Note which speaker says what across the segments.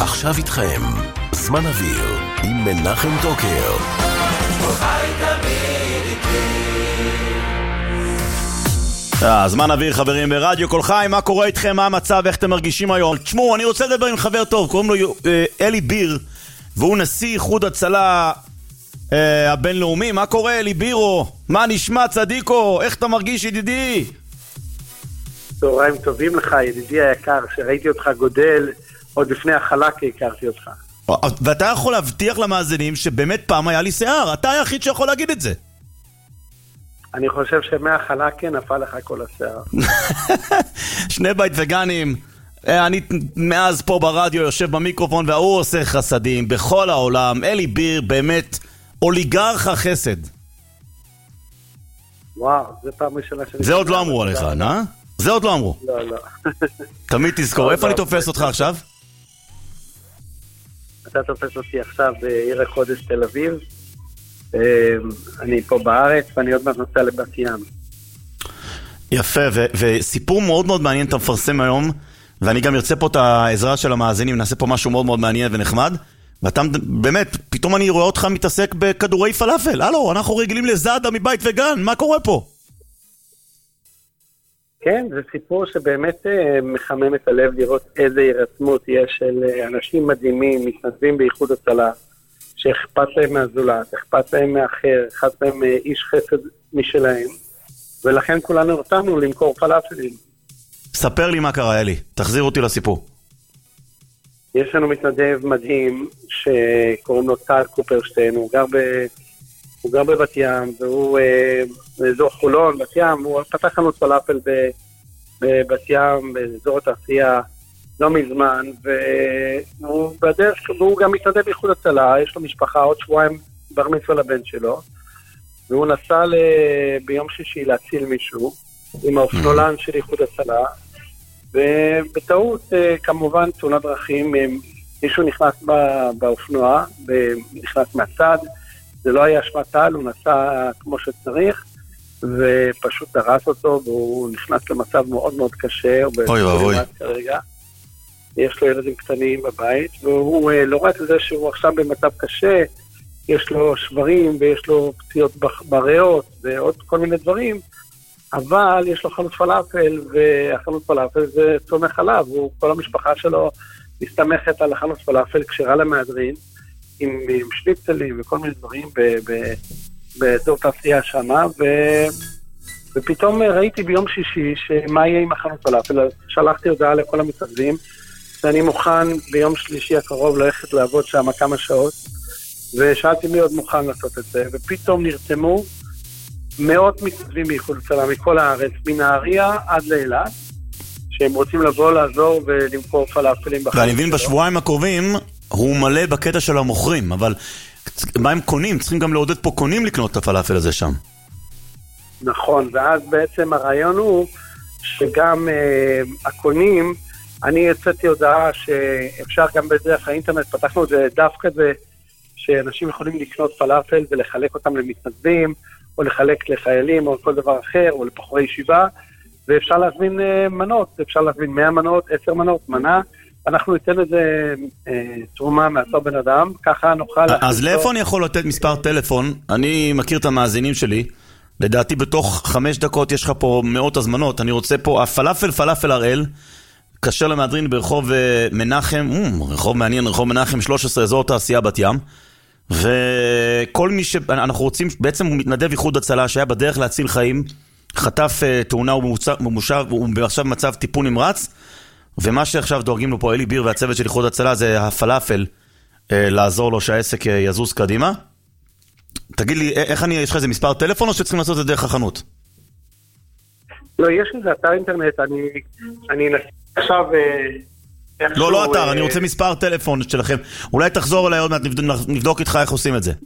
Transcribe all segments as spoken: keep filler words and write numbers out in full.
Speaker 1: עכשיו איתכם, זמן אוויר, עם מנחם דוקר.
Speaker 2: זמן אוויר חברים ברדיו כל חי, מה קורה איתכם, מה המצב, איך אתם מרגישים היום? תשמעו, אני רוצה לדבר עם חבר טוב, קוראים לו אלי ביר, והוא נשיא איחוד הצלה אה, הבינלאומי. מה קורה אלי בירו? מה נשמע צדיקו? איך אתה מרגיש ידידי?
Speaker 3: צהריים טובים לך ידידי היקר, שראיתי אותך גודל עוד לפני החלק הכרתי אותך.
Speaker 2: ואתה יכול להבטיח למאזינים שבאמת פעם היה לי שיער, אתה היחיד שיכול להגיד את זה.
Speaker 3: אני חושב שמהחלק כן נפל לך כל השיער.
Speaker 2: שני בית וגנים. אני מאז פה ברדיו יושב במיקרופון והוא עושה חסדים בכל העולם. אלי ביר באמת אוליגרך החסד.
Speaker 3: וואו, זה פעם ראשונה שאני...
Speaker 2: זה עוד לא אמרו עליך, נה? זה עוד לא אמרו.
Speaker 3: לא, לא.
Speaker 2: תמיד תזכור, איפה אני תופס אותך עכשיו?
Speaker 3: אתה תופס אותי עכשיו בעיר הקודש תל אביב. אני פה בארץ ואני עוד מעט נוסע לבת ים.
Speaker 2: יפה, וסיפור מאוד מאוד מעניין אתה מפרסם היום, ואני גם ירצה פה את העזרה של המאזינים, נעשה פה משהו מאוד מאוד מעניין ונחמד, ואתה באמת, פתאום אני רואה אותך מתעסק בכדורי פלאפל. הלו, אנחנו רגילים לזאדה מבית וגן, מה קורה פה? כן,
Speaker 3: זה סיפור שבאמת מחמם את הלב לראות איזה הירתמות יש של אנשים מדהימים, מתנדבים באיחוד הצלה, שאכפת להם מהזולת, אכפת להם מאחר, אכפת להם איש חסד משלהם, ולכן כולנו אותנו למכור פלאפלים.
Speaker 2: ספר לי מה קרה אלי, תחזיר אותי לסיפור.
Speaker 3: יש לנו מתנדב מדהים שקוראים לו טל קופרשטיין, הוא גר, ב... הוא גר בבת ים, והוא באזור חולון, בת ים, הוא פתח לנו פלאפל בבת ים, באזור התעשייה, לא מזמן, והוא בדרך, והוא גם מתנדב באיחוד הצלה, יש לו משפחה, עוד שבועיים בר מצווה לבן שלו, והוא נסע ל... ביום שישי להציל מישהו, עם האופנולן של איחוד הצלה, ובטעות, כמובן, תאונת דרכים, מישהו נכנס באופנוע, נכנס מהצד, זה לא היה אשמתה, הוא נסע כמו שצריך, ופשוט דרס אותו, והוא נכנס למצב מאוד מאוד קשה,
Speaker 2: אוי ואבוי.
Speaker 3: כרגע. יש לו ילדים קטנים בבית, והוא לא רק זה שהוא עכשיו במצב קשה, יש לו שברים ויש לו פציעות בריאות ועוד כל מיני דברים, אבל יש לו חנות פלאפל, והחנות פלאפל זה צומח חלב, וכל המשפחה שלו מסתמכת על החנות פלאפל כשרה למהדרין, עם, עם שניצלים וכל מיני דברים באזור תעשייה שמה, ו... ופתאום ראיתי ביום שישי שמה יהיה עם החנות פלאפל, שלחתי הודעה לכל המתנדבים, ואני מוכן ביום שלישי הקרוב ללכת לעבוד שם כמה שעות, ושאלתי מי עוד מוכן לעשות את זה, ופתאום נרתמו מאות מתנדבים באיחוד הצלה מכל הארץ, מנהריה עד לאילת, שהם רוצים לבוא לעזור ולמכור פלאפלים בחיים.
Speaker 2: ואני מבין בשבועיים הקרובים הוא מלא בקטע של המוכרים, אבל מה הם קונים? צריכים גם לעודד פה קונים לקנות את הפלאפל הזה שם.
Speaker 3: נכון, ואז בעצם הרעיון הוא שגם אה, הקונים, אני יצאתי הודעה שאפשר גם בדרך האינטרנט, פתחנו את זה דף כזה, שאנשים יכולים לקנות פלאפל ולחלק אותם למתנדבים, או לחלק לחיילים, או כל דבר אחר, או לפחורי ישיבה, ואפשר להזמין אה, מנות, אפשר להזמין מאה מנות, עשר מנות, מנה, אנחנו ניתן לזה אה, תרומה מעצור בן אדם, ככה נוכל...
Speaker 2: אז לאיפה אני יכול לתת מספר טלפון? אני מכיר את המאזינים שלי, לדעתי בתוך חמש דקות יש לך פה מאות הזמנות, אני רוצה פה, הפלאפל פלאפל הראל, קשר למהדרין ברחוב מנחם, רחוב מעניין, רחוב מנחם שלוש עשרה, אזור תעשייה בת ים, וכל מי שאנחנו רוצים, בעצם הוא מתנדב איחוד הצלה שהיה בדרך להציל חיים, חטף תאונה, הוא עכשיו במצב טיפול נמרץ, ומה שעכשיו דואגים לו פה אלי ביר והצוות של איחוד הצלה זה הפלאפל, לעזור לו שהעסק יזוז קדימה. תגיד לי, איך אני, יש לך איזה מספר טלפון או שצריכים לעשות את זה דרך החנות?
Speaker 3: לא, יש איזה אתר אינטרנט, אני, אני עכשיו...
Speaker 2: לא, לא אתר, אני רוצה מספר טלפון שלכם. אולי תחזור אליי עוד מעט, נבדוק איתך איך עושים את זה.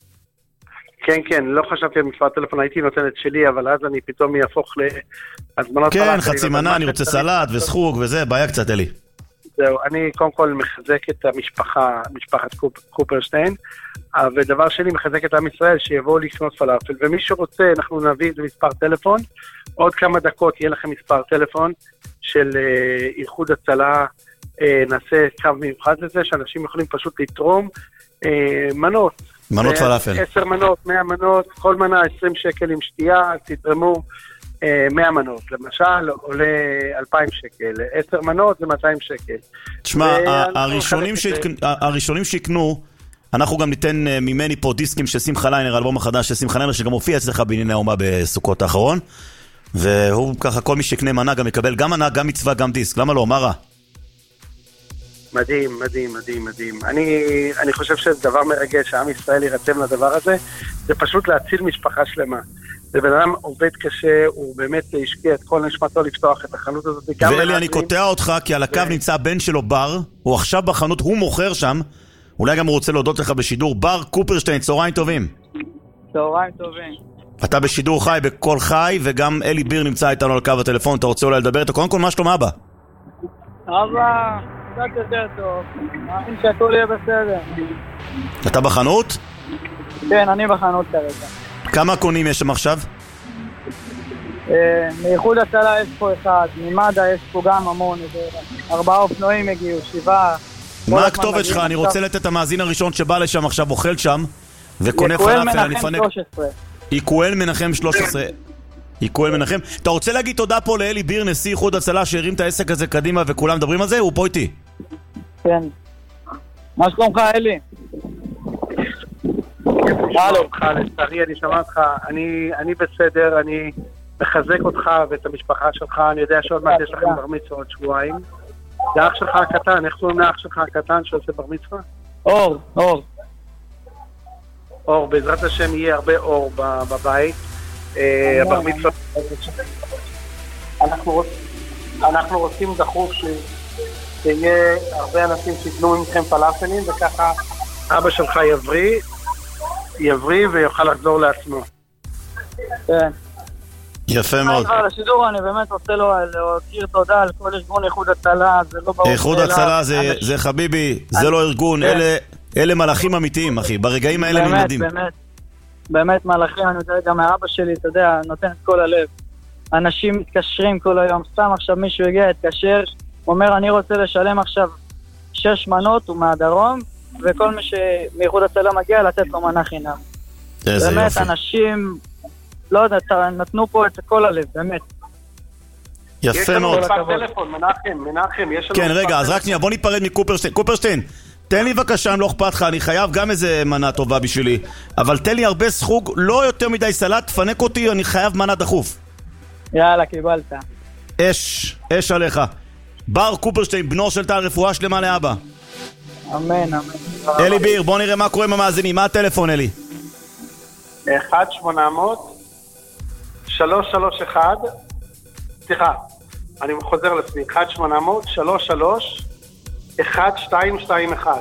Speaker 3: כן, כן, לא חשבתי על מספר טלפון, הייתי נותן את שלי, אבל אז אני פתאום יהפוך להזמנות...
Speaker 2: כן, חצי מנה, אני רוצה סלט וסחוג וזה, בעיה קצת, אלי.
Speaker 3: זהו, אני קודם כל מחזק את המשפחה, משפחת קופרשטיין, ודבר שני מחזק את עם ישראל שיבואו לקנות פלאפל, ומי שרוצה, אנחנו נביא את זה מספר טלפון, עוד כמה דקות יהיה לכם מספר טלפון של איחוד הצלה נעשה קו מיוחד לזה, שאנשים יכולים פשוט לתרום מנות.
Speaker 2: מנות פלאפל.
Speaker 3: עשר מנות, מאה מנות, כל מנה עשרים שקל עם שתייה, תתרמו מאה מנות. למשל, עולה אלפיים שקל. עשר מנות זה מאתיים שקל.
Speaker 2: תשמע, הראשונים שיקנו, אנחנו גם ניתן ממני פה דיסקים של שמחה ליינר, אלבום החדש של שמחה ליינר, שגם הופיע אצלך בענייני האומה בסוכות האחרון. והוא ככה, כל מי שיקנה מנה גם יקבל גם מנה, גם מצווה, גם דיסק. למה לא? מה רע?
Speaker 3: מדהים, מדהים, מדהים, מדהים. אני, אני חושב שזה דבר מרגש, העם ישראל יירתם לדבר הזה. זה פשוט להציל משפחה שלמה. זה בן אדם עובד קשה, הוא באמת השקיע את כל נשמתו לפתוח את החנות הזאת.
Speaker 2: ואלי, אני קוטע אותך, כי על הקו נמצא בן שלו בר, הוא עכשיו בחנות, הוא מוכר שם, אולי גם הוא רוצה להודות לך בשידור, בר קופרשטיין, צהריים טובים.
Speaker 4: צהריים טובים.
Speaker 2: אתה בשידור חי, בכל חי, וגם אלי ביר נמצא איתנו על קו הטלפון, אתה רוצה אולי לדבר איתו? קודם כל, מה שלום אבא?
Speaker 4: אבא, קצת יותר טוב, מאמין שהכל יהיה בסדר.
Speaker 2: אתה בחנות?
Speaker 4: כן, אני בחנות כרגע.
Speaker 2: כמה קונים יש שם עכשיו?
Speaker 4: מאיחוד הצלה יש פה אחד, ממד"א יש פה גם המון, ארבעה אופנועים הגיעו, שבעה.
Speaker 2: מה הכתובת שלך? אני רוצה לתת את המאזין הראשון שבא לשם עכשיו, אוכל שם, וקונה פלאפל, אני פנק... איקואל מנחם שלוש עשרה. איקואל מנחם. אתה רוצה להגיד תודה פה לאלי ביר, נשיא איחוד הצלה, שהרים את העסק הזה קדימה וכולם מדברים על זה? הוא פה איתי.
Speaker 4: כן. מה שלומך, אלי?
Speaker 3: הלו, לצערי, אני שמע אותך, אני בסדר, אני מחזק אותך ואת המשפחה שלך, אני יודע שעוד מעט יש לכם בר מצווה עוד שבועיים. זה אח שלך הקטן, איך קוראים לאח שלך הקטן שעושה בר מצווה?
Speaker 4: אור, אור.
Speaker 3: אור, בעזרת השם יהיה הרבה אור בבית. הבר מצווה... אנחנו רוצים דחוף שיהיה הרבה אנשים שיתנו ממכם פלאפלים, וככה אבא שלך יבריא, יבריא ויוכל לחזור לעצמו.
Speaker 4: כן.
Speaker 2: יפה מאוד.
Speaker 4: לשידור אני באמת רוצה לו להכיר תודה על כל ארגון איחוד הצלה, זה לא ברור.
Speaker 2: איחוד הצלה זה חביבי, זה לא ארגון, אלה מלאכים אמיתיים, אחי, ברגעים האלה הם ילדים.
Speaker 4: באמת, באמת, באמת מלאכים, אני יודע גם מהאבא שלי, אתה יודע, נותן את כל הלב. אנשים מתקשרים כל היום, סתם עכשיו מישהו הגיע, התקשר, אומר אני רוצה לשלם עכשיו שש מנות, הוא מהדרום, וכל מי שמאיחוד הצלה מגיע לתת לו מנה חינם.
Speaker 2: איזה
Speaker 4: באמת,
Speaker 2: יופי.
Speaker 4: אנשים, לא יודע, נתנו פה את כל הלב, באמת.
Speaker 2: יפה מאוד.
Speaker 3: יש לנו מספר טלפון, מנחם, מנחם, יש לנו...
Speaker 2: כן, רגע, אז רק שנייה, בוא ניפרד מקופרשטיין. קופרשטיין, תן לי בבקשה, אם לא אכפת לך, אני חייב גם איזה מנה טובה בשבילי, אבל תן לי הרבה סחוג, לא יותר מדי סלט, תפנק אותי, אני חייב מנה דחוף.
Speaker 4: יאללה, קיבלת.
Speaker 2: אש, אש עליך. בר קופרשטיין, בנו של טל, רפואה שלמה לאבא.
Speaker 4: אמן, אמן.
Speaker 2: אלי ביר, בוא נראה מה קורה עם המאזינים. מה הטלפון, אלי?
Speaker 3: אחת שמונה מאות שלוש שלוש אחת, סליחה, אני חוזר לעצמי, אחת שמונה מאות שלוש שלוש אחת שתיים שתיים אחת.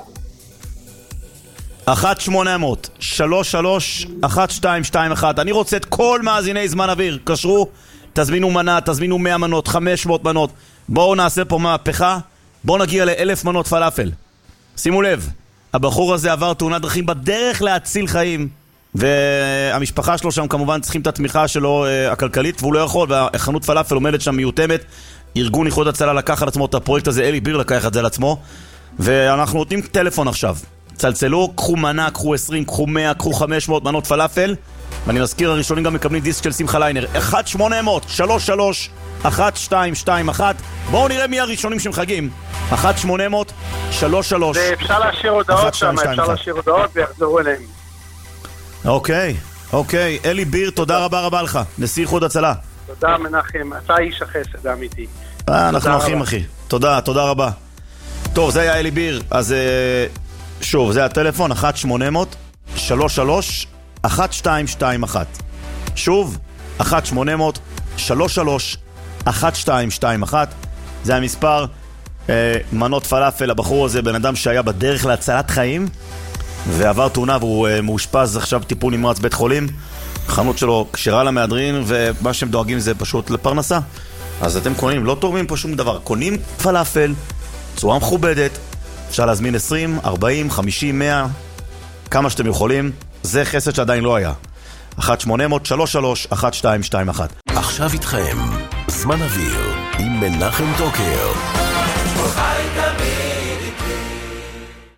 Speaker 2: אחת שמונה מאות שלוש שלוש אחת שתיים שתיים אחת. אני רוצה את כל מאזיני זמן אוויר, קשרו, תזמינו מנה, תזמינו מאה מנות, חמש מאות מנות. בואו נעשה פה מהפכה, בואו נגיע לאלף מנות פלאפל. שימו לב, הבחור הזה עבר תאונת דרכים בדרך להציל חיים, והמשפחה שלו שם כמובן צריכים את התמיכה שלו הכלכלית, והוא לא יכול, והחנות פלאפל עומדת שם מיותמת. ארגון איחוד הצלה לקח על עצמו את הפרויקט הזה, אלי ביר לקח את זה על עצמו, ואנחנו נותנים טלפון עכשיו. צלצלו, קחו מנה, קחו עשרים, קחו מאה, קחו חמש מאות מנות פלאפל, ואני מזכיר, הראשונים גם מקבלים דיסק של שמחה ליינר. אחת שמונה מאות שלוש שלוש אחת שתיים שתיים אחת. בואו נראה מי הראשונים שמחגים. אחת שמונה מאות שלוש שלוש
Speaker 3: ואפשר להשאיר הודעות שם, אפשר להשאיר הודעות ויחזרו אליהם.
Speaker 2: אוקיי, אוקיי. אלי ביר, תודה רבה רבה לך, נשיא איחוד הצלה.
Speaker 3: תודה מנחם, אתה איש החסד האמיתי.
Speaker 2: אה, אנחנו אחים אחי. תודה, תודה רבה. טוב, זה היה אלי ביר. אז שוב, זה הטלפון, אחת שמונה מאות שלוש שלוש אחת שתיים שתיים אחת. שוב, אחת שמונה מאות שלוש שלוש אחת שתיים שתיים אחת. זה המספר. אה, מנות פלאפל, הבחור הזה בן אדם שהיה בדרך להצלת חיים ועבר תאונה והוא אה, מאושפז עכשיו טיפול נמרץ בית חולים. החנות שלו כשרה למהדרין, ומה שהם דואגים זה פשוט לפרנסה. אז אתם קונים, לא תורמים פה שום דבר, קונים פלאפל צורה מכובדת, אפשר להזמין עשרים, ארבעים, חמישים, מאה, כמה שאתם יכולים. זה חסד שעדיין לא היה. אחת שמונה מאות שלוש שלוש אחת שתיים שתיים אחת.
Speaker 1: עכשיו איתכם זמן אוויר עם מנחם דוקר.